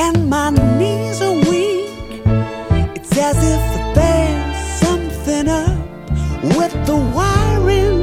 and my knees are weak. It's as if there's something up with the wiring.